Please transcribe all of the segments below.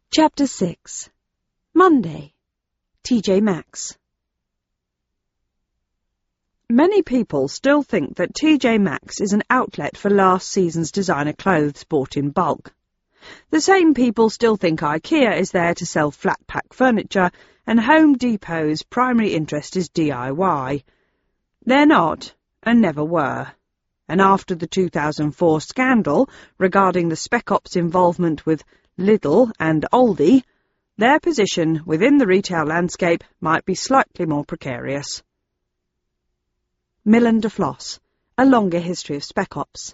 Chapter 6. Monday. TJ Maxx. Many people still think that TJ Maxx is an outlet for last season's designer clothes bought in bulk. The same people still think IKEA is there to sell flat-pack furniture and Home Depot's primary interest is DIY. They're not, and never were. And after the 2004 scandal regarding the Spec Ops involvement with Lidl and Aldi, their position within the retail landscape might be slightly more precarious. Millen de Floss, A Longer History of Spec Ops.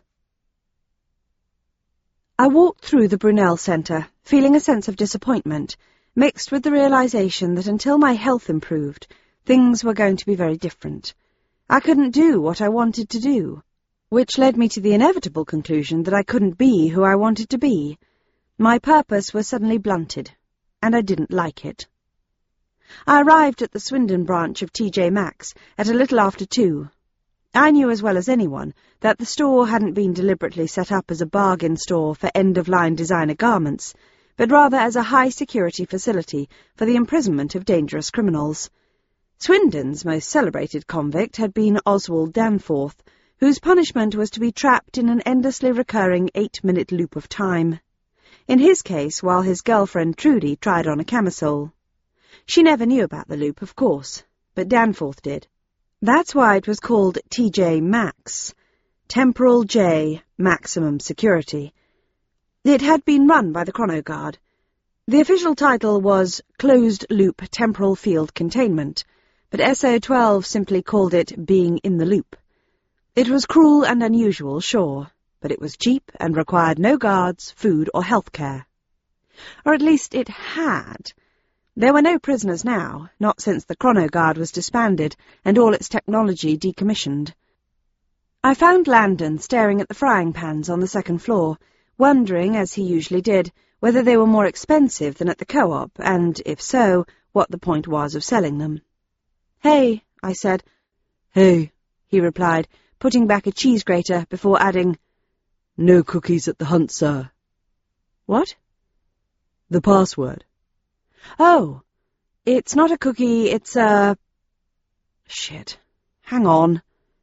I walked through the Brunel Centre, feeling a sense of disappointment, mixed with the realisation that until my health improved, things were going to be very different. I couldn't do what I wanted to do, which led me to the inevitable conclusion that I couldn't be who I wanted to be. My purpose was suddenly blunted, and I didn't like it. I arrived at the Swindon branch of TJ Maxx at a little after 2. I knew as well as anyone that the store hadn't been deliberately set up as a bargain store for end-of-line designer garments, but rather as a high-security facility for the imprisonment of dangerous criminals. Swindon's most celebrated convict had been Oswald Danforth, whose punishment was to be trapped in an endlessly recurring 8-minute loop of time. In his case, while his girlfriend Trudy tried on a camisole. She never knew about the loop, of course, but Danforth did. That's why it was called TJ Maxx, Temporal J Maximum Security. It had been run by the Chronoguard. The official title was Closed Loop Temporal Field Containment, but SO12 simply called it Being in the Loop. It was cruel and unusual, sure, but it was cheap and required no guards, food, or health care. Or at least it had. There were no prisoners now, not since the Chronoguard was disbanded and all its technology decommissioned. I found Landon staring at the frying pans on the second floor, wondering, as he usually did, whether they were more expensive than at the Co-op, and, if so, what the point was of selling them. "Hey," I said. "Hey," he replied, putting back a cheese grater before adding, "No cookies at the hunt, sir." "What?" "The password." "Oh, it's not a cookie, it's a... Shit. Hang on."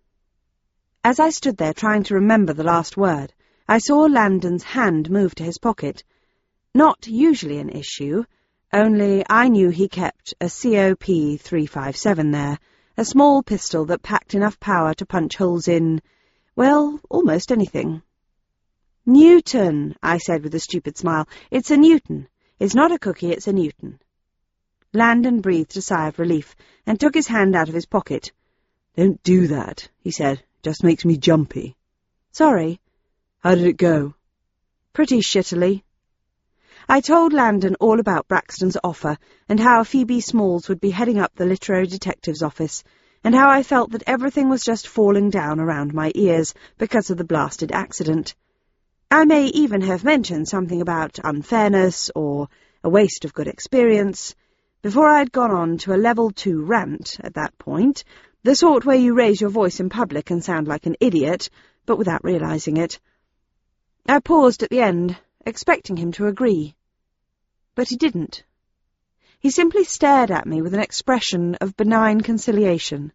As I stood there trying to remember the last word, I saw Landon's hand move to his pocket. Not usually an issue, only I knew he kept a COP 357 there, a small pistol that packed enough power to punch holes in, well, almost anything. "Newton," I said with a stupid smile. "It's a Newton. It's not a cookie, it's a Newton." Landon breathed a sigh of relief and took his hand out of his pocket. "Don't do that," he said. "It just makes me jumpy." "Sorry." "How did it go?" "Pretty shittily." I told Landon all about Braxton's offer, and how Phoebe Smalls would be heading up the literary detective's office, and how I felt that everything was just falling down around my ears because of the blasted accident. I may even have mentioned something about unfairness or a waste of good experience, before I had gone on to a level 2 rant at that point, the sort where you raise your voice in public and sound like an idiot, but without realizing it. I paused at the end, expecting him to agree. But he didn't. He simply stared at me with an expression of benign conciliation.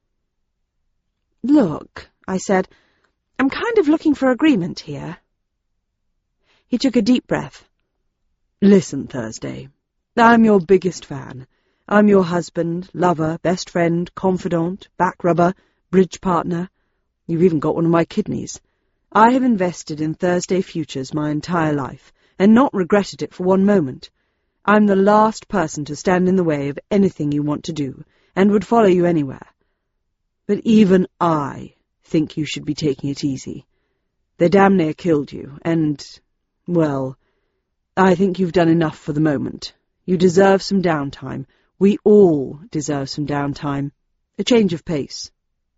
"Look," I said, "I'm kind of looking for agreement here." He took a deep breath. "Listen, Thursday. I'm your biggest fan. I'm your husband, lover, best friend, confidant, back rubber, bridge partner. You've even got one of my kidneys. I have invested in Thursday Futures my entire life, and not regretted it for one moment. I'm the last person to stand in the way of anything you want to do, and would follow you anywhere. But even I think you should be taking it easy. They damn near killed you, and, well, I think you've done enough for the moment. You deserve some downtime. We all deserve some downtime. A change of pace."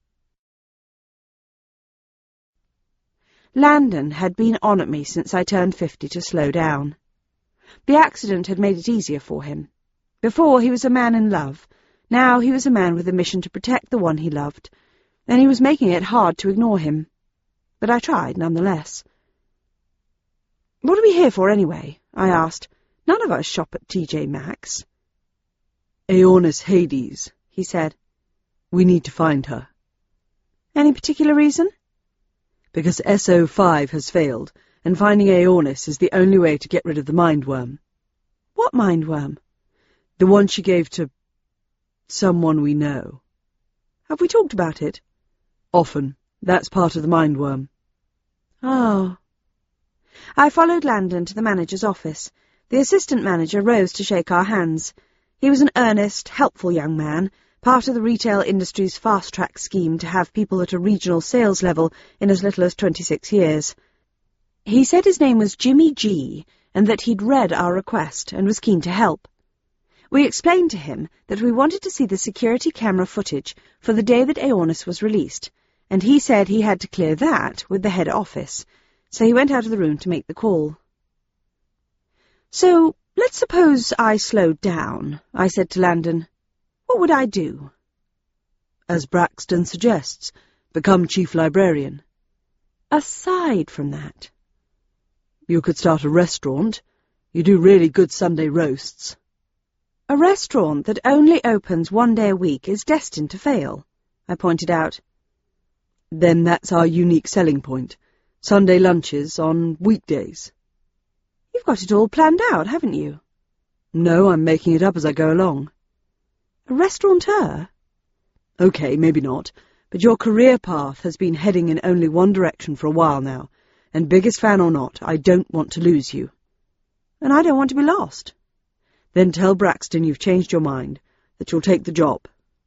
Landon had been on at me since I turned 50 to slow down. The accident had made it easier for him. Before, he was a man in love. Now he was a man with a mission to protect the one he loved, and he was making it hard to ignore him. But I tried nonetheless. "What are we here for, anyway?" I asked. None of us shop at TJ Maxx. Aeonis Hades, he said. We need to find her. Any particular reason? Because SO5 has failed, and finding Aeonis is the only way to get rid of the mindworm. What mindworm? The one she gave to someone we know. Have we talked about it? Often. That's part of the mindworm. Oh. I followed Landon to the manager's office. The assistant manager rose to shake our hands. He was an earnest, helpful young man, part of the retail industry's fast-track scheme to have people at a regional sales level in as little as 26 years. He said his name was Jimmy G, and that he'd read our request and was keen to help. We explained to him that we wanted to see the security camera footage for the day that Aeonis was released, and he said he had to clear that with the head office, so he went out of the room to make the call. So, let's suppose I slowed down, I said to Landon. What would I do? As Braxton suggests, become chief librarian. Aside from that? You could start a restaurant. You do really good Sunday roasts. A restaurant that only opens one day a week is destined to fail, I pointed out. Then that's our unique selling point. Sunday lunches on weekdays. You've got it all planned out, haven't you? No, I'm making it up as I go along. A restaurateur? Okay, maybe not, but your career path has been heading in only one direction for a while now, and biggest fan or not, I don't want to lose you. And I don't want to be lost. Then tell Braxton you've changed your mind, that you'll take the job.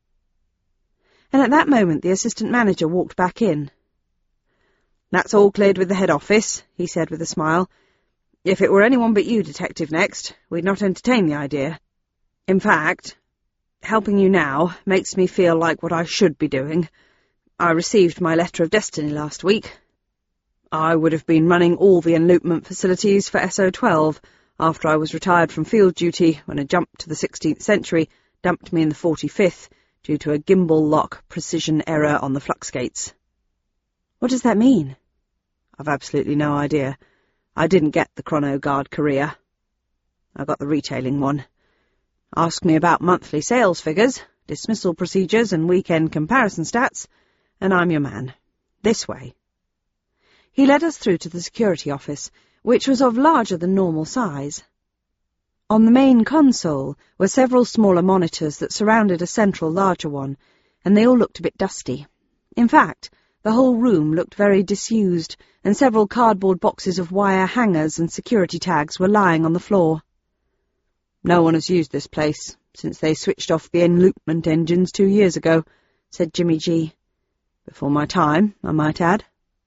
And at that moment the assistant manager walked back in. That's all cleared with the head office, he said with a smile. If it were anyone but you, Detective Next, we'd not entertain the idea. In fact, helping you now makes me feel like what I should be doing. I received my letter of destiny last week. I would have been running all the enloopment facilities for SO12 after I was retired from field duty when a jump to the 16th century dumped me in the 45th due to a gimbal lock precision error on the flux gates. What does that mean? I've absolutely no idea. I didn't get the chrono guard career. I got the retailing one. Ask me about monthly sales figures, dismissal procedures and weekend comparison stats, and I'm your man. This way. He led us through to the security office, which was of larger than normal size. On the main console were several smaller monitors that surrounded a central larger one, and they all looked a bit dusty. In fact, the whole room looked very disused, and several cardboard boxes of wire hangers and security tags were lying on the floor. No one has used this place since they switched off the enloopment engines 2 years ago, said Jimmy G. Before my time, I might add.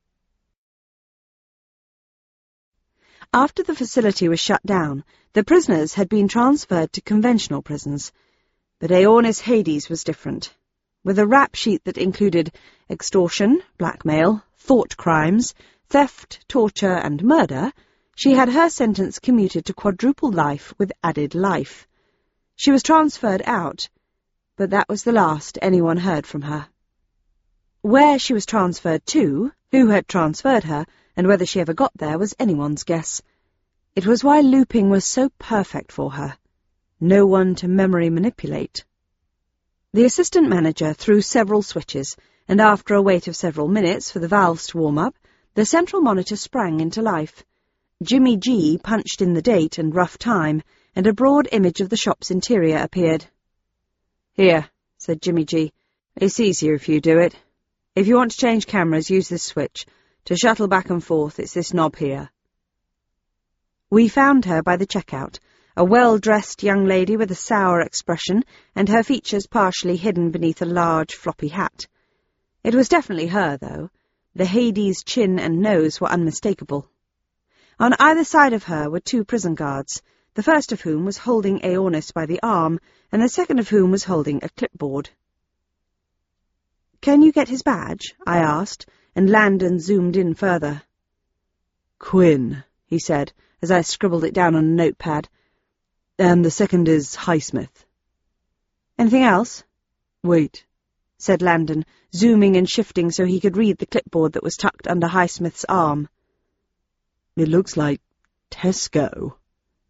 After the facility was shut down, the prisoners had been transferred to conventional prisons, but Aeonis Hades was different. With a rap sheet that included extortion, blackmail, thought crimes, theft, torture, and murder, she had her sentence commuted to quadruple life with added life. She was transferred out, but that was the last anyone heard from her. Where she was transferred to, who had transferred her, and whether she ever got there was anyone's guess. It was why looping was so perfect for her. No one to memory manipulate. The assistant manager threw several switches, and after a wait of several minutes for the valves to warm up, the central monitor sprang into life. Jimmy G punched in the date and rough time, and a broad image of the shop's interior appeared. Here, said Jimmy G. It's easier if you do it. If you want to change cameras, use this switch. To shuttle back and forth, it's this knob here. We found her by the checkout, a well-dressed young lady with a sour expression and her features partially hidden beneath a large, floppy hat. It was definitely her, though. The Hades chin and nose were unmistakable. On either side of her were 2 prison guards, the first of whom was holding Aeonis by the arm, and the second of whom was holding a clipboard. "Can you get his badge?" I asked, and Landon zoomed in further. "Quinn," he said, as I scribbled it down on a notepad. "And the second is Highsmith." "Anything else?" "Wait," said Landon, zooming and shifting so he could read the clipboard that was tucked under Highsmith's arm. "It looks like Tesco.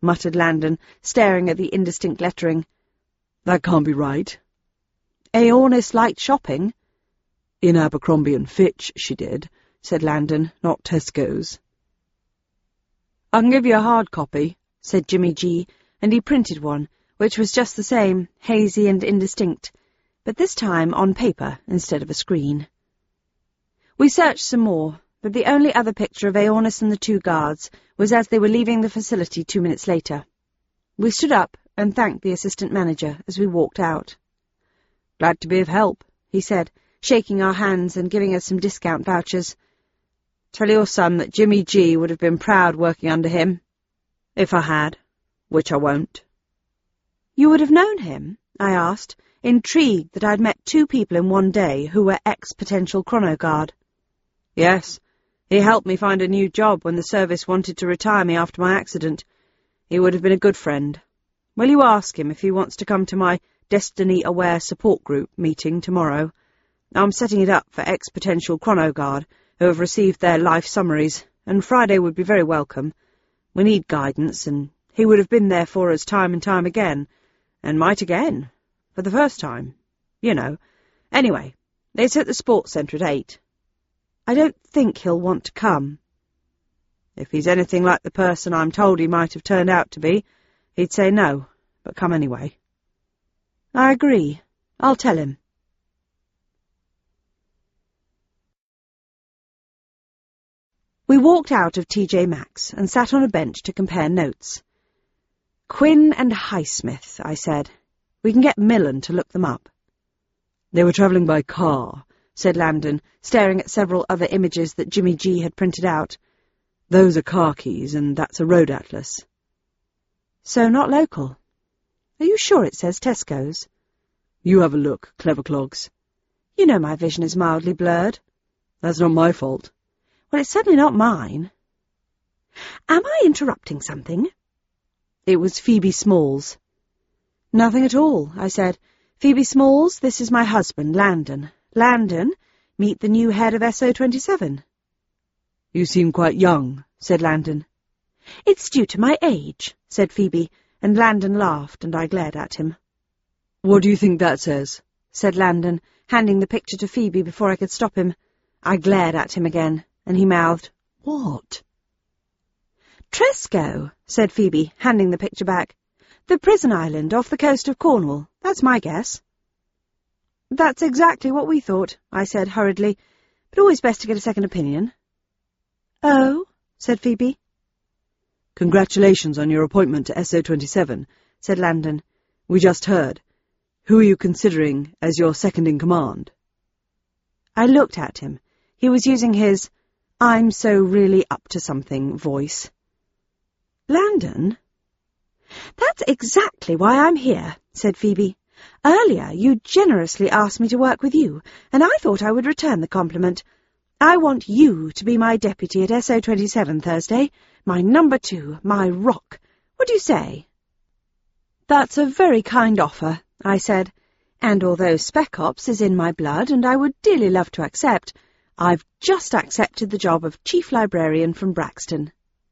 muttered Landon, staring at the indistinct lettering. That can't be right. Aeonis liked shopping. In Abercrombie and Fitch, she did, said Landon, not Tesco's. I can give you a hard copy, said Jimmy G, and he printed one, which was just the same, hazy and indistinct, but this time on paper instead of a screen. We searched some more, but the only other picture of Aeonis and the two guards was as they were leaving the facility 2 minutes later. We stood up and thanked the assistant manager as we walked out. Glad to be of help, he said, shaking our hands and giving us some discount vouchers. Tell your son that Jimmy G would have been proud working under him. If I had, which I won't. You would have known him? I asked, intrigued that I'd met 2 people in one day who were ex-potential chronoguard. Yes, he helped me find a new job when the service wanted to retire me after my accident. He would have been a good friend. Will you ask him if he wants to come to my Destiny-Aware Support Group meeting tomorrow? I'm setting it up for ex-potential chronoguard who have received their life summaries, and Friday would be very welcome. We need guidance, and he would have been there for us time and time again, and might again, for the first time. You know. Anyway, it's at the sports centre at 8. I don't think he'll want to come. If he's anything like the person I'm told he might have turned out to be, he'd say no, but come anyway. I agree. I'll tell him. We walked out of TJ Maxx and sat on a bench to compare notes. Quinn and Highsmith, I said. We can get Millen to look them up. They were travelling by car, said Landon, staring at several other images that Jimmy G had printed out. Those are car keys, and that's a road atlas. So not local. Are you sure it says Tesco's? You have a look, clever clogs. You know my vision is mildly blurred. That's not my fault. Well, it's certainly not mine. Am I interrupting something? It was Phoebe Smalls. Nothing at all, I said. Phoebe Smalls, this is my husband, Landon. Landon, meet the new head of SO27. You seem quite young, said Landon. It's due to my age, said Phoebe, and Landon laughed, and I glared at him. What do you think that says? Said Landon, handing the picture to Phoebe before I could stop him. I glared at him again, and he mouthed, What? Tresco, said Phoebe, handing the picture back. The prison island off the coast of Cornwall. That's my guess. That's exactly what we thought, I said hurriedly, but always best to get a second opinion. Oh, said Phoebe. Congratulations on your appointment to SO27, said Landon. We just heard. Who are you considering as your second-in-command? I looked at him. He was using his I'm so really up to something voice. Landon? That's exactly why I'm here, said Phoebe. Earlier you generously asked me to work with you, and I thought I would return the compliment. I want you to be my deputy at SO27 Thursday, my number 2, my rock. What do you say? That's a very kind offer, I said, and although Spec Ops is in my blood and I would dearly love to accept, I've just accepted the job of Chief Librarian from Braxton.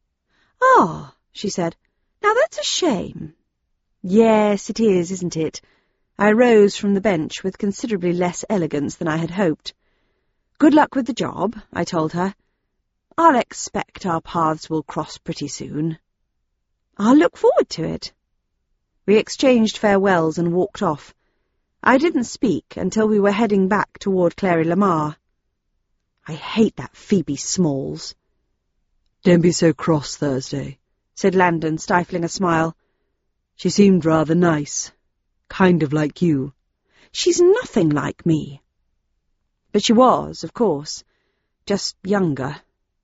Ah, she said. Now that's a shame. Yes, it is, isn't it? I rose from the bench with considerably less elegance than I had hoped. Good luck with the job, I told her. I'll expect our paths will cross pretty soon. I'll look forward to it. We exchanged farewells and walked off. I didn't speak until we were heading back toward Clary Lamar. I hate that Phoebe Smalls. Don't be so cross, Thursday, said Landon, stifling a smile. She seemed rather nice, kind of like you. She's nothing like me. But she was, of course, just younger.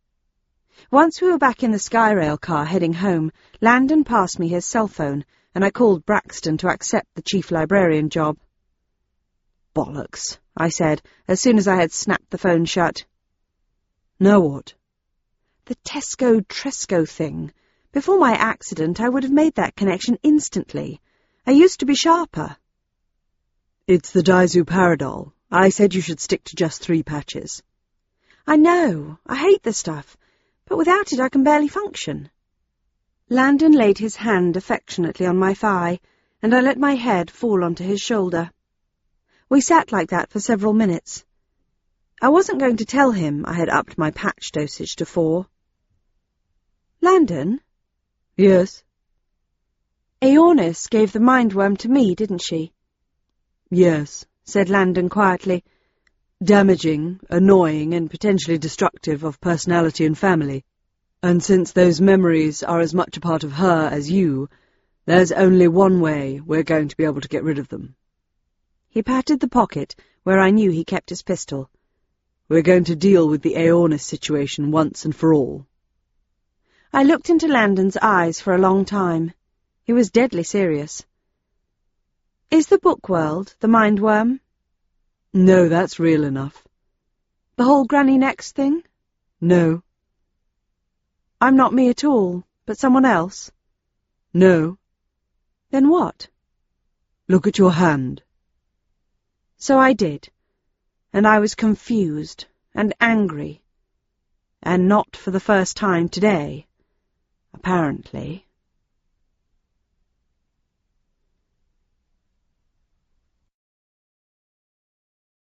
Once we were back in the Skyrail car heading home, Landon passed me his cell phone, and I called Braxton to accept the chief librarian job. Bollocks, I said, as soon as I had snapped the phone shut. Now what? The Tesco-Tresco thing. Before my accident, I would have made that connection instantly. I used to be sharper. It's the diazoparidol. I said you should stick to just 3 patches. I know. I hate the stuff. But without it, I can barely function. Landon laid his hand affectionately on my thigh, and I let my head fall onto his shoulder. We sat like that for several minutes. I wasn't going to tell him I had upped my patch dosage to 4. Landon? Yes? Aeornis gave the mindworm to me, didn't she? Yes, said Landon quietly. Damaging, annoying, and potentially destructive of personality and family. And since those memories are as much a part of her as you, there's only one way we're going to be able to get rid of them. He patted the pocket where I knew he kept his pistol. We're going to deal with the Aeornis situation once and for all. I looked into Landon's eyes for a long time. He was deadly serious. Is the book world the mindworm? No, that's real enough. The whole Granny Next thing? No. I'm not me at all, but someone else? No. Then what? Look at your hand. So I did, and I was confused and angry, and not for the first time today, apparently.